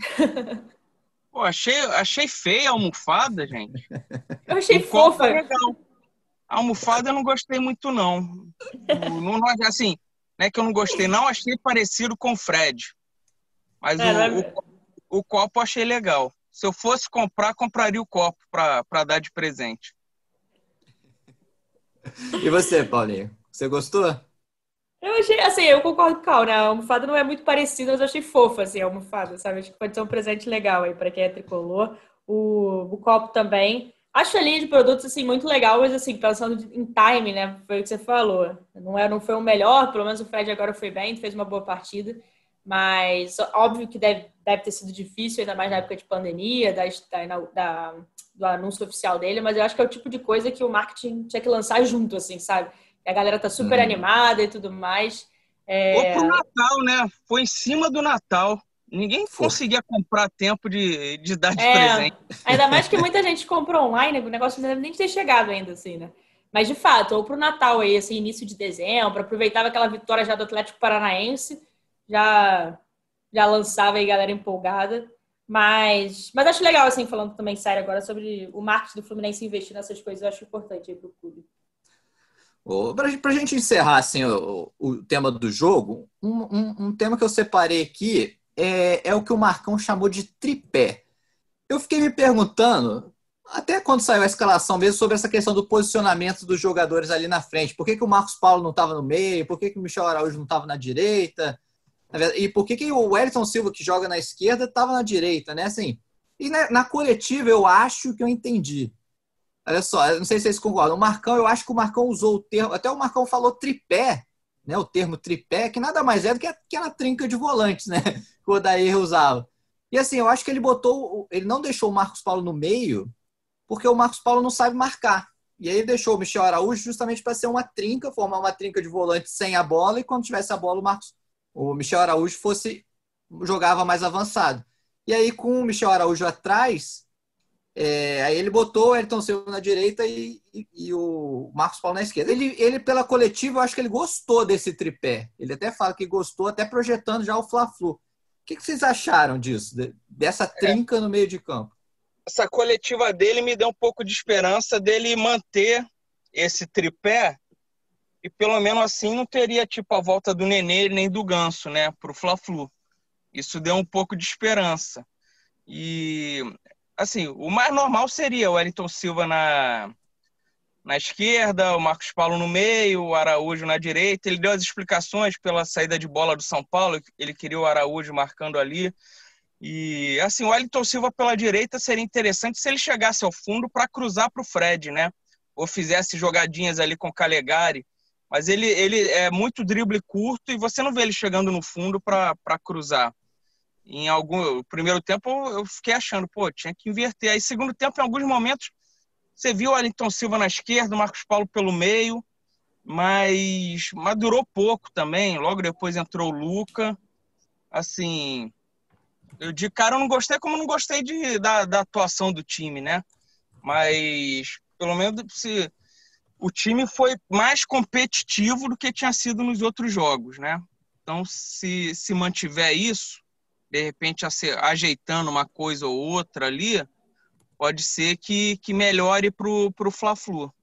Pô, achei, achei feia a almofada, gente. Eu achei o fofa. É legal. A almofada eu não gostei muito, não. não, não assim, não é que eu não gostei, não. Achei parecido com o Fred. Mas é, o... É... o O copo eu achei legal. Se eu fosse comprar, compraria o copo para dar de presente. E você, Paulinho? Você gostou? Eu achei, assim, eu concordo com o Cal, né? A almofada não é muito parecida, mas eu achei fofa, assim, a almofada, sabe? Acho que pode ser um presente legal aí para quem é tricolor. O, o copo também. Acho a linha de produtos, assim, muito legal, mas, assim, pensando em time, né? Foi o que você falou. Não, é, não foi o melhor, pelo menos o Fred agora foi bem, fez uma boa partida. Mas óbvio que deve, deve ter sido difícil, ainda mais na época de pandemia, da, da, do anúncio oficial dele, mas eu acho que é o tipo de coisa que o marketing tinha que lançar junto, assim, sabe? E a galera tá super hum. animada e tudo mais. É... Ou pro Natal, né? Foi em cima do Natal. Ninguém Foi. conseguia comprar tempo de, de dar de é, presente. Ainda mais que muita gente comprou online, o negócio não deve nem ter chegado ainda, assim, né? Mas, de fato, ou pro Natal aí, assim, início de dezembro, aproveitava aquela vitória já do Atlético Paranaense, já, já lançava aí galera empolgada. Mas, mas acho legal, assim, falando também sério agora sobre o marketing do Fluminense investir nessas coisas, eu acho importante aí pro clube. Oh, para a gente encerrar assim, o, o tema do jogo, um, um, um tema que eu separei aqui é, é o que o Marcão chamou de tripé. Eu fiquei me perguntando, até quando saiu a escalação mesmo, sobre essa questão do posicionamento dos jogadores ali na frente. Por que, que o Marcos Paulo não estava no meio? Por que, que o Michel Araújo não estava na direita? E por que, que o Wellington Silva, que joga na esquerda, estava na direita, né? Assim, e na, na coletiva eu acho que eu entendi. Olha só, eu não sei se vocês concordam. O Marcão, eu acho que o Marcão usou o termo, até o Marcão falou tripé, né? O termo tripé, que nada mais é do que aquela trinca de volantes, né? Que o Odair usava. E assim, eu acho que ele botou, ele não deixou o Marcos Paulo no meio, porque o Marcos Paulo não sabe marcar. E aí ele deixou o Michel Araújo justamente para ser uma trinca, formar uma trinca de volante sem a bola, e quando tivesse a bola, o Marcos, o Michel Araújo fosse, jogava mais avançado. E aí, com o Michel Araújo atrás, é, aí ele botou o Ayrton Silva na direita e, e, e o Marcos Paulo na esquerda. Ele, ele, pela coletiva, eu acho que ele gostou desse tripé. Ele até fala que gostou, até projetando já o Fla-Flu. O que, que vocês acharam disso? Dessa trinca no meio de campo? essa coletiva dele me deu um pouco de esperança dele manter esse tripé e pelo menos assim não teria tipo a volta do Nenê nem do Ganso, né, pro Fla-Flu. Isso deu um pouco de esperança. E assim, o mais normal seria o Wellington Silva na na esquerda, o Marcos Paulo no meio, o Araújo na direita. Ele deu as explicações pela saída de bola do São Paulo, ele queria o Araújo marcando ali. E, assim, o Wellington Silva pela direita seria interessante se ele chegasse ao fundo para cruzar para o Fred, né? Ou fizesse jogadinhas ali com o Calegari. Mas ele, ele é muito drible curto e você não vê ele chegando no fundo para cruzar. Em algum no primeiro tempo eu fiquei achando, pô, tinha que inverter. Aí, segundo tempo, em alguns momentos, você viu o Wellington Silva na esquerda, o Marcos Paulo pelo meio, mas, mas durou pouco também. Logo depois entrou o Luca. Assim, eu de cara eu não gostei, como não gostei de, da, da atuação do time, né? Mas, pelo menos, se, o time foi mais competitivo do que tinha sido nos outros jogos, né? Então, se, se mantiver isso, de repente ajeitando uma coisa ou outra ali, pode ser que, que melhore para o Fla-Flu.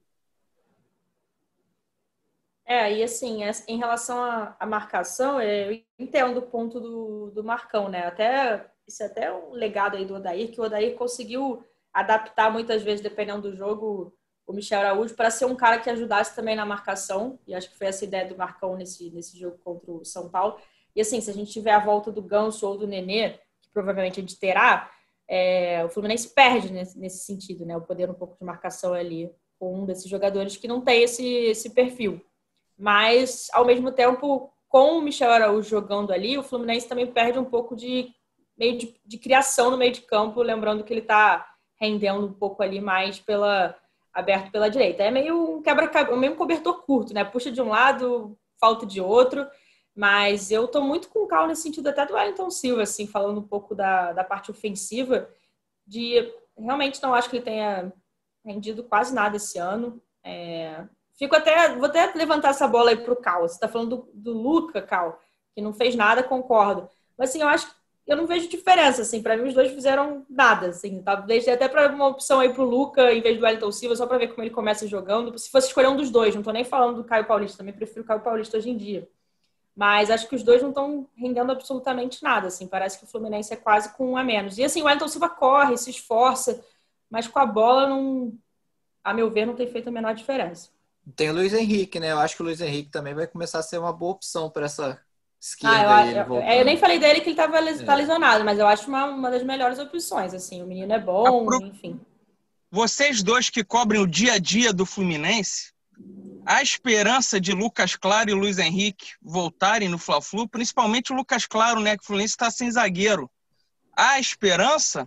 É, e assim, em relação à, à marcação, eu entendo o ponto do, do Marcão, né? Até, isso é até um legado aí do Odair, que o Odair conseguiu adaptar muitas vezes, dependendo do jogo, o Michel Araújo para ser um cara que ajudasse também na marcação, e acho que foi essa ideia do Marcão nesse, nesse jogo contra o São Paulo. E assim, se a gente tiver a volta do Ganso ou do Nenê, que provavelmente a gente terá, É, o Fluminense perde nesse, nesse sentido, né? O poder um pouco de marcação ali com um desses jogadores que não tem esse, esse perfil. Mas, ao mesmo tempo, com o Michel Araújo jogando ali, o Fluminense também perde um pouco de, meio de, de criação no meio de campo, lembrando que ele está rendendo um pouco ali mais pela, aberto pela direita. É meio um quebra, meio um cobertor curto, né? Puxa de um lado, falta de outro. Mas eu estou muito com calma nesse sentido até do Wellington Silva, assim, falando um pouco da, da parte ofensiva, de realmente não acho que ele tenha rendido quase nada esse ano. É, fico até, vou até levantar essa bola aí para o Cal. Você está falando do, do Luca, Cal, que não fez nada, concordo. Mas assim, eu acho que eu não vejo diferença, assim, para mim os dois fizeram nada, assim, tá? Deixei até para uma opção aí para o Luca em vez do Wellington Silva, só para ver como ele começa jogando. Se fosse escolher um dos dois, não estou nem falando do Caio Paulista, também prefiro o Caio Paulista hoje em dia. Mas acho que os dois não estão rendendo absolutamente nada, assim. Parece que o Fluminense é quase com um a menos. E assim, o Wellington Silva corre, se esforça, mas com a bola, não, a meu ver, não tem feito a menor diferença. Tem o Luiz Henrique, né? Eu acho que o Luiz Henrique também vai começar a ser uma boa opção para essa esquerda. Ah, aí, eu, ele eu, eu nem falei dele que ele estava é. lesionado, mas eu acho uma, uma das melhores opções, assim. O menino é bom, Pro... enfim. Vocês dois que cobrem o dia a dia do Fluminense, a esperança de Lucas Claro e Luiz Henrique voltarem no Fla-Flu, principalmente o Lucas Claro, né? Que o Fluminense está sem zagueiro. Há esperança?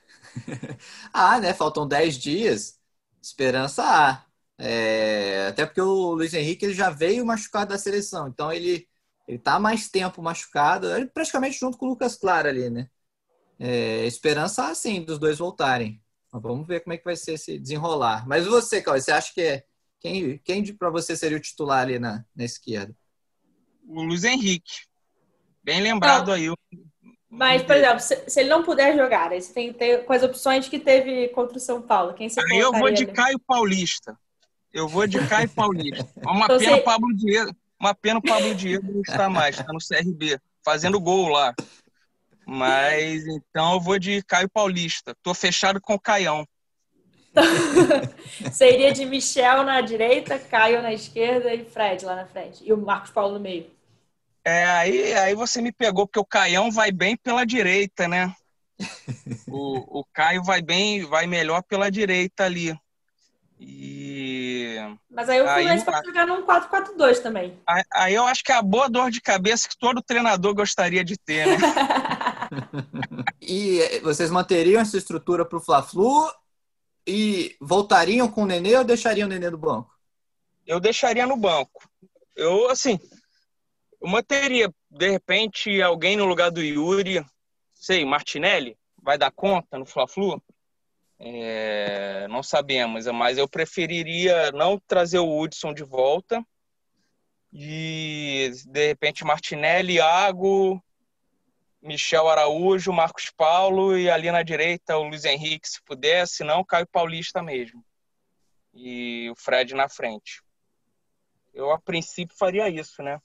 Ah, né? Faltam dez dias. Esperança há. É... Até porque o Luiz Henrique ele já veio machucado da seleção. Então ele, ele tá há mais tempo machucado. Praticamente junto com o Lucas Claro ali, né? É... Esperança há, sim, dos dois voltarem. Mas vamos ver como é que vai ser esse desenrolar. Mas você, Cauê, você acha que é Quem, quem para você seria o titular ali na, na esquerda? O Luiz Henrique. Bem lembrado não, aí. Mas, por exemplo, se, se ele não puder jogar, aí você tem que ter com as opções que teve contra o São Paulo. Quem você aí eu vou de ali? Caio Paulista. Eu vou de Caio Paulista. Uma então, pena o você... Pablo Diego. Uma pena o Pablo Diego não está mais. Está no C R B, fazendo gol lá. Mas, então, eu vou de Caio Paulista. Tô fechado com o Caião. Seria de Michel na direita, Caio na esquerda e Fred lá na frente. E o Marcos Paulo no meio. É, aí, aí você me pegou, porque o Caião vai bem pela direita, né? O, o Caio vai bem, vai melhor pela direita ali. E... Mas aí o Fluminense pode jogar num quatro quatro dois também. Aí, aí eu acho que é a boa dor de cabeça que todo treinador gostaria de ter, né? E vocês manteriam essa estrutura para o Fla-Flu? E voltariam com o Nenê ou deixariam o Nenê no banco? Eu deixaria no banco. Eu, assim, eu manteria, de repente, alguém no lugar do Yuri, sei, Martinelli, vai dar conta no Fla-Flu? É, não sabemos, mas eu preferiria não trazer o Hudson de volta e, de repente, Martinelli, Iago Michel Araújo, Marcos Paulo e ali na direita o Luiz Henrique, se puder, se não, Caio Paulista mesmo. E o Fred na frente. Eu, a princípio, faria isso, né?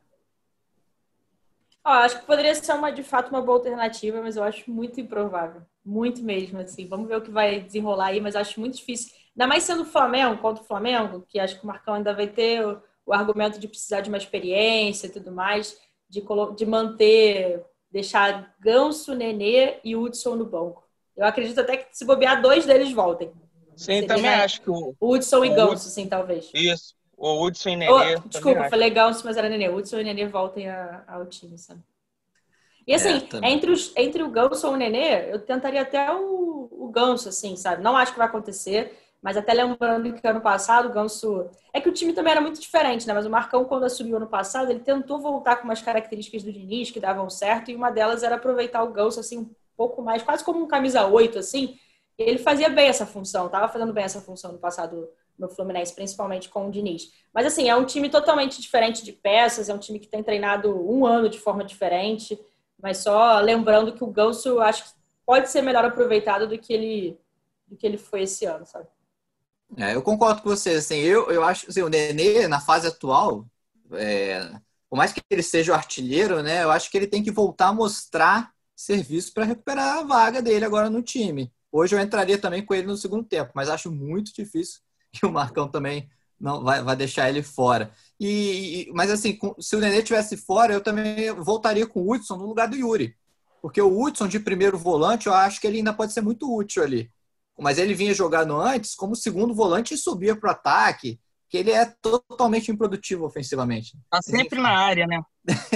Ó, acho que poderia ser, uma, de fato, uma boa alternativa, mas eu acho muito improvável. Muito mesmo, assim. Vamos ver o que vai desenrolar aí, mas acho muito difícil. Ainda mais sendo o Flamengo, contra o Flamengo, que acho que o Marcão ainda vai ter o, o argumento de precisar de uma experiência e tudo mais, de, de manter, deixar Ganso, Nenê e Hudson no banco. Eu acredito até que, se bobear, dois deles voltem. Sim, Seria, também né? acho que o... Hudson e o Ganso, sim, talvez. Isso. O Hudson e Nenê. Oh, desculpa, falei Ganso, mas era Nenê. Hudson e Nenê voltem a, ao time, sabe? E assim, é, entre, os, entre o Ganso ou o Nenê, eu tentaria até o, o Ganso, assim, sabe? Não acho que vai acontecer, mas até lembrando que ano passado o Ganso... É que o time também era muito diferente, né? Mas o Marcão, quando assumiu ano passado, ele tentou voltar com umas características do Diniz que davam certo, e uma delas era aproveitar o Ganso, assim, um pouco mais, quase como um camisa oito, assim. E ele fazia bem essa função, tava fazendo bem essa função no passado no Fluminense, principalmente com o Diniz. Mas, assim, é um time totalmente diferente de peças, é um time que tem treinado um ano de forma diferente, mas só lembrando que o Ganso, eu acho que pode ser melhor aproveitado do que ele, do que ele foi esse ano, sabe? É, eu concordo com você. Assim, eu, eu acho que assim, o Nenê, na fase atual, é, por mais que ele seja o artilheiro, né, eu acho que ele tem que voltar a mostrar serviço para recuperar a vaga dele agora no time. Hoje eu entraria também com ele no segundo tempo, mas acho muito difícil que o Marcão também não vai, vai deixar ele fora. E, mas assim, se o Nenê estivesse fora, eu também voltaria com o Hudson no lugar do Yuri. Porque o Hudson de primeiro volante, eu acho que ele ainda pode ser muito útil ali. Mas ele vinha jogando antes como segundo volante e subia para o ataque, que ele é totalmente improdutivo ofensivamente. Tá sempre na área, né?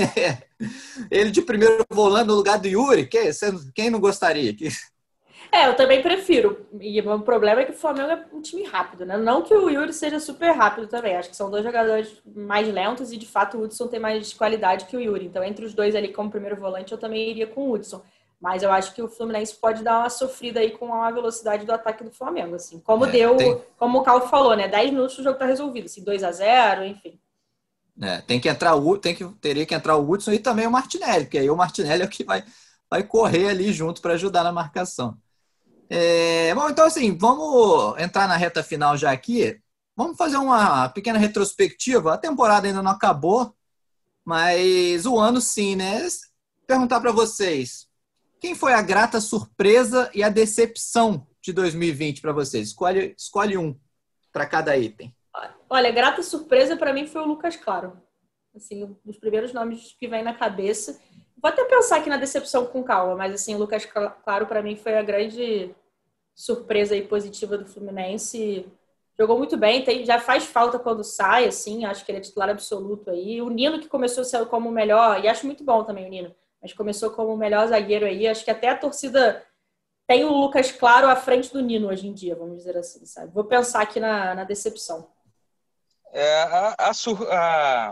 Ele de primeiro volante no lugar do Yuri, que, quem não gostaria? É, eu também prefiro. E o problema é que o Flamengo é um time rápido, né? Não que o Yuri seja super rápido também. Acho que são dois jogadores mais lentos e, de fato, o Hudson tem mais qualidade que o Yuri. Então, entre os dois ali como primeiro volante, eu também iria com o Hudson. Mas eu acho que o Fluminense pode dar uma sofrida aí com a velocidade do ataque do Flamengo, assim. Como é, deu, tem... como o Calvo falou, né? dez minutos o jogo tá resolvido, assim, dois a zero, enfim. É, tem que entrar o tem que teria que entrar o Hudson e também o Martinelli, porque aí o Martinelli é o que vai, vai correr ali junto para ajudar na marcação. É, bom, então assim, vamos entrar na reta final já aqui. Vamos fazer uma pequena retrospectiva. A temporada ainda não acabou, mas o ano sim, né? Perguntar para vocês, quem foi a grata surpresa e a decepção de dois mil e vinte para vocês? Escolhe, escolhe um para cada item. Olha, grata surpresa para mim foi o Lucas Claro. Assim, um dos primeiros nomes que vem na cabeça. Vou até pensar aqui na decepção com calma, mas assim, o Lucas Claro para mim foi a grande surpresa e positiva do Fluminense. Jogou muito bem, tem, já faz falta quando sai, assim, acho que ele é titular absoluto aí. O Nino, que começou a ser como o melhor, e acho muito bom também o Nino, mas começou como o melhor zagueiro aí. Acho que até a torcida tem o Lucas Claro à frente do Nino hoje em dia, vamos dizer assim, sabe? Vou pensar aqui na, na decepção. É, a, a, sur, a,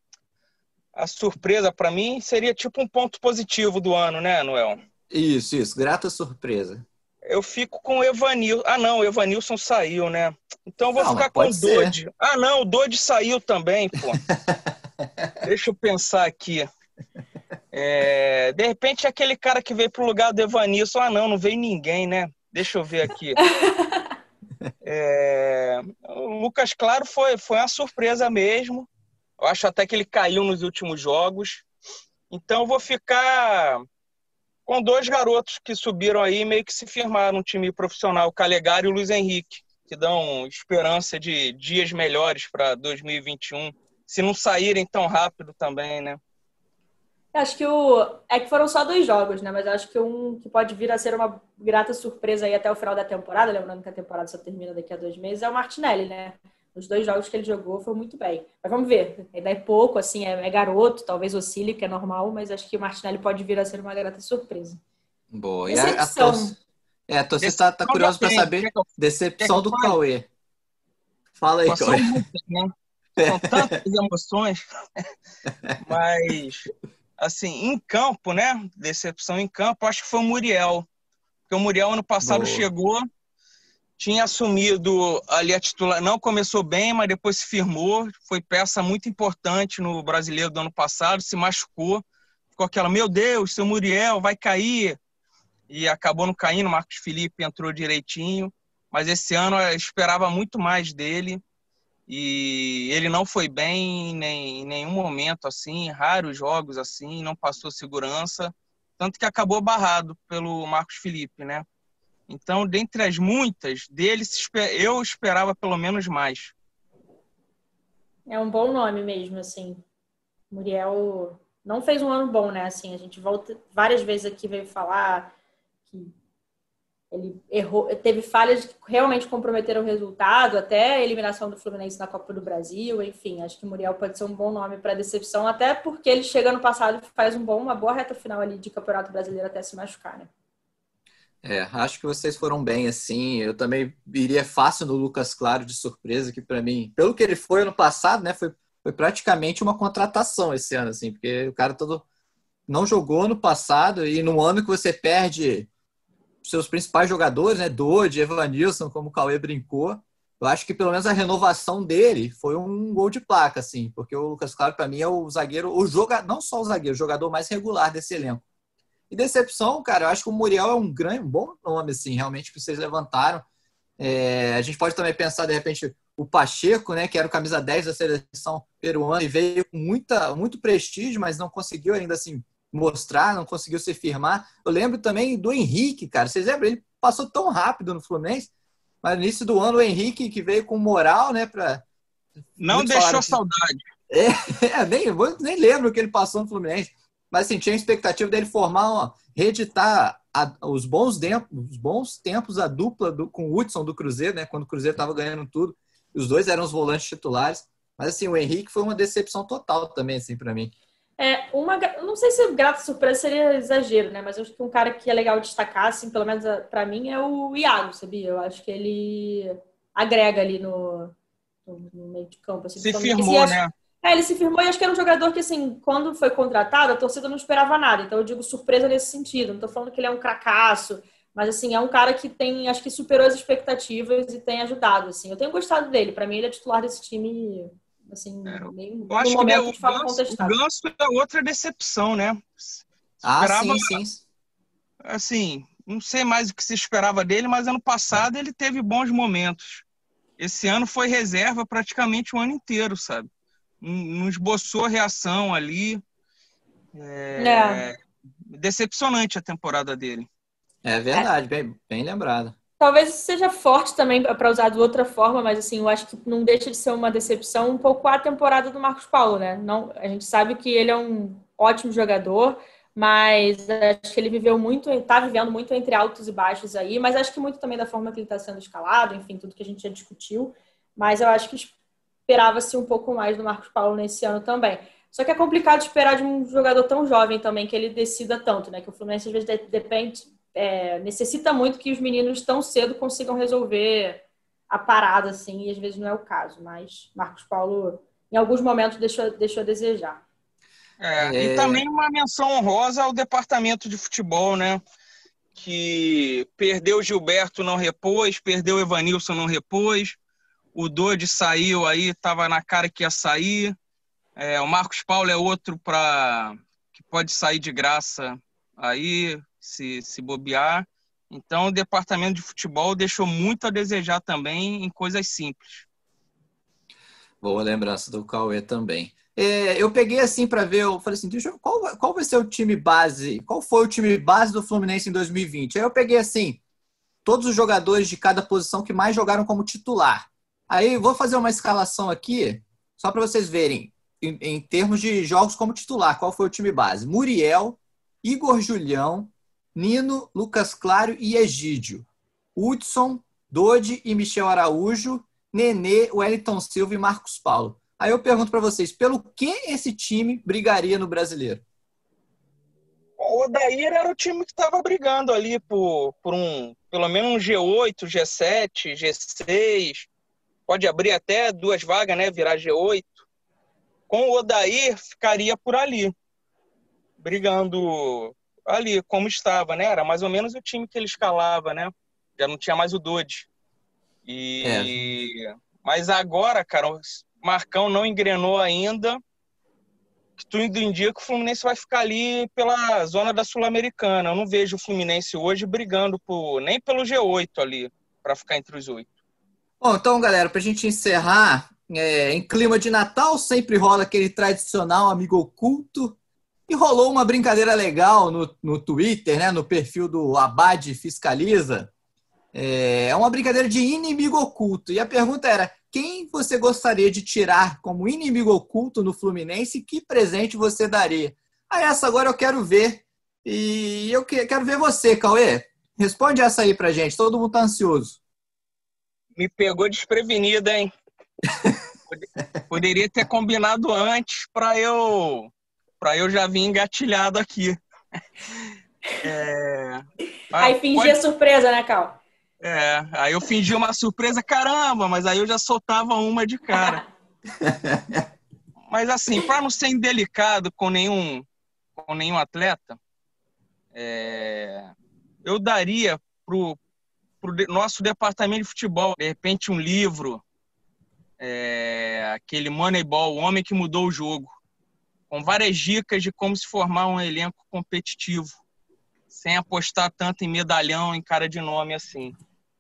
a surpresa, para mim, seria tipo um ponto positivo do ano, né, Noel? Isso, isso. Grata surpresa. Eu fico com o Evanilson. Ah, não, o Evanilson saiu, né? Então eu vou não, ficar com o Dodge. Ah, não, o Dodge saiu também, pô. Deixa eu pensar aqui. É, de repente, aquele cara que veio pro lugar do Evanilson. Ah, não, não veio ninguém, né? Deixa eu ver aqui. É, o Lucas Claro foi, foi uma surpresa mesmo. Eu acho até que ele caiu nos últimos jogos. Então eu vou ficar com dois garotos que subiram aí e meio que se firmaram no time profissional, o Calegari e o Luiz Henrique, que dão esperança de dias melhores para dois mil e vinte e um, se não saírem tão rápido também, né? Acho que o... É que foram só dois jogos, né? Mas acho que um que pode vir a ser uma grata surpresa aí até o final da temporada, lembrando que a temporada só termina daqui a dois meses, é o Martinelli, né? Os dois jogos que ele jogou foi muito bem. Mas vamos ver. Ainda é pouco, assim, é, é garoto, talvez oscile, que é normal, mas acho que o Martinelli pode vir a ser uma grata surpresa. Boa. E a, a torcida é, a torcida tá, tá curiosa para saber decepção do Cauê. Fala aí, Cauê. Né? São tantas emoções. Mas, assim, em campo, né? Decepção em campo, acho que foi o Muriel. Porque o Muriel, ano passado, Boa. chegou... Tinha assumido ali a titular, não começou bem, mas depois se firmou, foi peça muito importante no Brasileiro do ano passado, se machucou, ficou ficou aquela, meu Deus, seu Muriel vai cair. E acabou não caindo, o Marcos Felipe entrou direitinho. Mas esse ano eu esperava muito mais dele. E ele não foi bem nem, em nenhum momento, assim, raros jogos, assim, não passou segurança. Tanto que acabou barrado pelo Marcos Felipe, né? Então, dentre as muitas, dele eu esperava pelo menos mais. É um bom nome mesmo, assim. Muriel não fez um ano bom, né? Assim, a gente volta várias vezes aqui, veio falar que ele errou, teve falhas que realmente comprometeram o resultado, até a eliminação do Fluminense na Copa do Brasil, enfim, acho que Muriel pode ser um bom nome para decepção, até porque ele chega no passado e faz um bom, uma boa reta final ali de Campeonato Brasileiro até se machucar, né? É, acho que vocês foram bem, assim, eu também iria fácil no Lucas Claro de surpresa, que para mim, pelo que ele foi ano passado, né, foi, foi praticamente uma contratação esse ano, assim, porque o cara todo não jogou no passado e no ano que você perde seus principais jogadores, né, Dodge, Evanilson, como o Cauê brincou, eu acho que pelo menos a renovação dele foi um gol de placa, assim, porque o Lucas Claro, para mim, é o zagueiro, o jogador, não só o zagueiro, o jogador mais regular desse elenco. E decepção, cara, eu acho que o Muriel é um grande, um bom nome, assim, realmente, que vocês levantaram. É, a gente pode também pensar, de repente, o Pacheco, né, que era o camisa dez da seleção peruana e veio com muita, muito prestígio, mas não conseguiu ainda, assim, mostrar, não conseguiu se firmar. Eu lembro também do Henrique, cara. Vocês lembram? Ele passou tão rápido no Fluminense, mas no início do ano o Henrique, que veio com moral, né, para não deixou que... saudade. É, é, nem, eu nem lembro o que ele passou no Fluminense. Mas assim, tinha a expectativa dele formar, ó, reeditar a, os, bons tempos, os bons tempos, a dupla do, com o Hudson do Cruzeiro, né? Quando o Cruzeiro estava ganhando tudo. E os dois eram os volantes titulares. Mas assim, o Henrique foi uma decepção total também, assim, para mim. É, uma, não sei se grata surpresa seria exagero, né? Mas eu acho que um cara que é legal destacar, assim, pelo menos para mim, é o Iago, sabia? Eu acho que ele agrega ali no, no, no meio de campo. Assim, se firmou, acho, né? É, ele se firmou e acho que era um jogador que, assim, quando foi contratado, a torcida não esperava nada. Então eu digo surpresa nesse sentido. Não tô falando que ele é um cracaço, mas, assim, é um cara que tem, acho que superou as expectativas e tem ajudado, assim. Eu tenho gostado dele. Para mim, ele é titular desse time, assim, é, meio, eu acho no que momento ele é, de forma Ganso, contestável. O Ganso é outra decepção, né? Ah, esperava, sim, sim. Assim, não sei mais o que se esperava dele, mas ano passado ele teve bons momentos. Esse ano foi reserva praticamente o ano inteiro, sabe? Não esboçou reação ali. É... É. Decepcionante a temporada dele. É verdade, é. bem, bem lembrado. Talvez seja forte também para usar de outra forma, mas assim, eu acho que não deixa de ser uma decepção um pouco a temporada do Marcos Paulo, né? Não, a gente sabe que ele é um ótimo jogador, mas acho que ele viveu muito, está vivendo muito entre altos e baixos aí, mas acho que muito também da forma que ele está sendo escalado, enfim, tudo que a gente já discutiu. Mas eu acho que esperava-se um pouco mais do Marcos Paulo nesse ano também. Só que é complicado esperar de um jogador tão jovem também que ele decida tanto, né? Que o Fluminense às vezes depende, é, necessita muito que os meninos tão cedo consigam resolver a parada, assim, e às vezes não é o caso. Mas Marcos Paulo, em alguns momentos, deixou, deixou a desejar. É, é... E também uma menção honrosa ao departamento de futebol, né? Que perdeu o Gilberto, não repôs, perdeu o Evanilson, não repôs. O Dodge saiu aí, estava na cara que ia sair. É, o Marcos Paulo é outro pra, que pode sair de graça aí, se, se bobear. Então, o departamento de futebol deixou muito a desejar também em coisas simples. Boa lembrança do Cauê também. É, eu peguei assim para ver, eu falei assim, deixa eu, qual, qual vai ser o time base? Qual foi o time base do Fluminense em dois mil e vinte? Aí eu peguei assim, todos os jogadores de cada posição que mais jogaram como titular. Aí eu vou fazer uma escalação aqui, só para vocês verem, em, em termos de jogos como titular, qual foi o time base. Muriel, Igor Julião, Nino, Lucas Claro e Egídio. Hudson, Dodge e Michel Araújo, Nenê, Wellington Silva e Marcos Paulo. Aí eu pergunto para vocês, pelo que esse time brigaria no Brasileiro? O Odair era o time que estava brigando ali por, por um, pelo menos um G oito, G sete, G seis... Pode abrir até duas vagas, né? Virar G oito. Com o Odair, ficaria por ali. Brigando ali, como estava, né? Era mais ou menos o time que ele escalava, né? Já não tinha mais o Dodge. E... É. Mas agora, cara, o Marcão não engrenou ainda. que tudo indica, o Fluminense vai ficar ali pela zona da Sul-Americana. Eu não vejo o Fluminense hoje brigando por, nem pelo G oito ali, para ficar entre os oito. Bom, então, galera, para a gente encerrar, é, em clima de Natal, sempre rola aquele tradicional amigo oculto. E rolou uma brincadeira legal no, no Twitter, né, no perfil do Abade Fiscaliza. É uma brincadeira de inimigo oculto. E a pergunta era, quem você gostaria de tirar como inimigo oculto no Fluminense e que presente você daria? Ah, essa agora eu quero ver. E eu quero ver você, Cauê. Responde essa aí pra gente, todo mundo tá ansioso. Me pegou desprevenida, hein? Poderia ter combinado antes para eu, para eu já vir engatilhado aqui. É... Aí fingia pode... surpresa, né, Cal? É, aí eu fingi uma surpresa, caramba, mas aí eu já soltava uma de cara. Mas assim, para não ser indelicado com nenhum, com nenhum atleta, é... eu daria pro, pro nosso departamento de futebol, de repente um livro, é... aquele Moneyball, o homem que mudou o jogo, com várias dicas de como se formar um elenco competitivo, sem apostar tanto em medalhão, em cara de nome assim.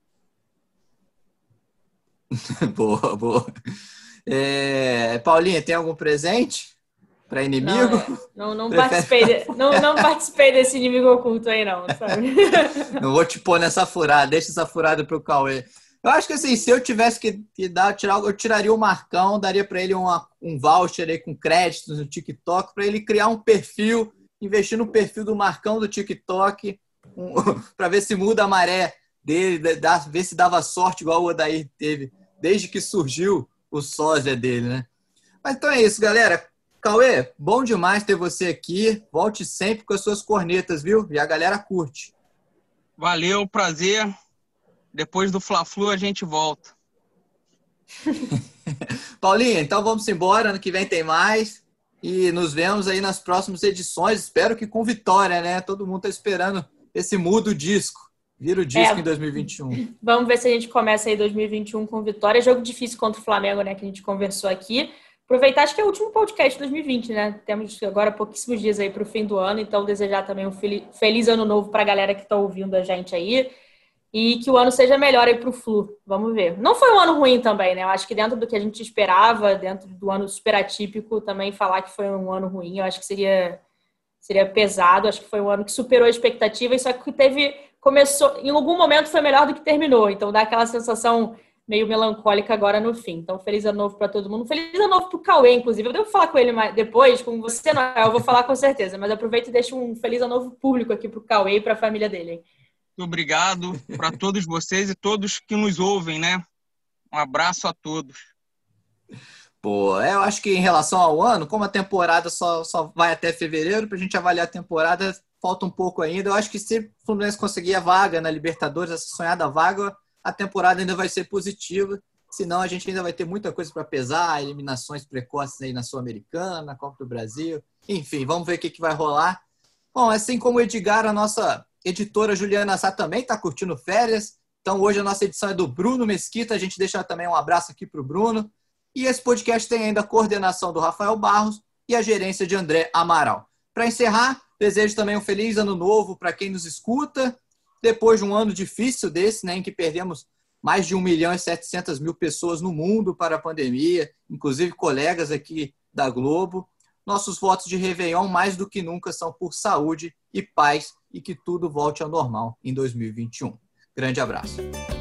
Boa, boa. É, Paulinha, tem algum presente para inimigo? Não, não, não, participei de, não, não participei desse inimigo oculto aí, não, sabe? Não vou te pôr nessa furada, deixa essa furada pro Cauê. Eu acho que assim, se eu tivesse que, que dar, tirar, eu tiraria o Marcão, daria para ele uma, um voucher aí com créditos no TikTok, para ele criar um perfil, investir no perfil do Marcão do TikTok, um, para ver se muda a maré dele, da, ver se dava sorte igual o Odair teve, desde que surgiu o sósia dele, né? Mas então é isso, galera. Cauê, bom demais ter você aqui. Volte sempre com as suas cornetas, viu? E a galera curte. Valeu, prazer. Depois do Fla-Flu a gente volta. Paulinha, então vamos embora. Ano que vem tem mais. E nos vemos aí nas próximas edições. Espero que com vitória, né? Todo mundo tá esperando esse mudo disco. Vira o disco é, em dois mil e vinte e um. Vamos ver se a gente começa aí dois mil e vinte e um com vitória. Jogo difícil contra o Flamengo, né? Que a gente conversou aqui. Aproveitar, acho que é o último podcast de dois mil e vinte, né? Temos agora pouquíssimos dias aí para o fim do ano. Então, desejar também um feliz ano novo para a galera que está ouvindo a gente aí. E que o ano seja melhor aí para o Flu. Vamos ver. Não foi um ano ruim também, né? Eu acho que dentro do que a gente esperava, dentro do ano super atípico, também falar que foi um ano ruim, eu acho que seria, seria pesado. Acho que foi um ano que superou a expectativa. E só que teve... Começou, em algum momento foi melhor do que terminou, então dá aquela sensação meio melancólica agora no fim. Então, feliz ano novo para todo mundo. Feliz ano novo pro Cauê, inclusive. Eu devo falar com ele mais depois, com você não, eu vou falar com certeza, mas aproveito e deixo um feliz ano novo público aqui pro Cauê e para a família dele. Muito obrigado para todos vocês e todos que nos ouvem, né? Um abraço a todos. Pô, eu acho que em relação ao ano, como a temporada só, só vai até fevereiro, para a gente avaliar a temporada, falta um pouco ainda. Eu acho que se o Fluminense conseguir a vaga na Libertadores, essa sonhada vaga, a temporada ainda vai ser positiva. Senão a gente ainda vai ter muita coisa para pesar, eliminações precoces aí na Sul-Americana, na Copa do Brasil. Enfim, vamos ver o que, que vai rolar. Bom, assim como o Edgar, a nossa editora Juliana Sá também está curtindo férias. Então hoje a nossa edição é do Bruno Mesquita. A gente deixa também um abraço aqui para o Bruno. E esse podcast tem ainda a coordenação do Rafael Barros e a gerência de André Amaral. Para encerrar, desejo também um feliz ano novo para quem nos escuta. Depois de um ano difícil desse, né, em que perdemos mais de um milhão e setecentas mil pessoas no mundo para a pandemia, inclusive colegas aqui da Globo. Nossos votos de Réveillon, mais do que nunca, são por saúde e paz e que tudo volte ao normal em dois mil e vinte e um. Grande abraço.